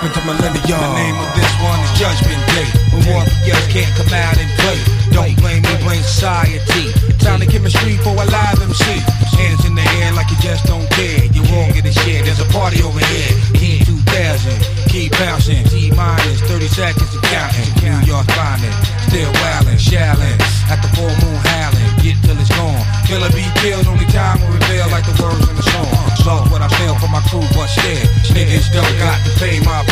into millennium. The name of this one is Judgment Day. When warriors can't come out and play. Don't blame me, blame society. Time to chemistry for a live MC. Hands in the air like you just don't care. You won't get a share, there's a party over here. Key 2000, keep bouncing. T-minus 30 seconds and counting. New York's finding, still wildin', shallin'. At the full moon howling, get till it's gone. Killer be killed, only time will reveal like the words in the song. Lost what I feel for my crew, but still, niggas don't got to pay my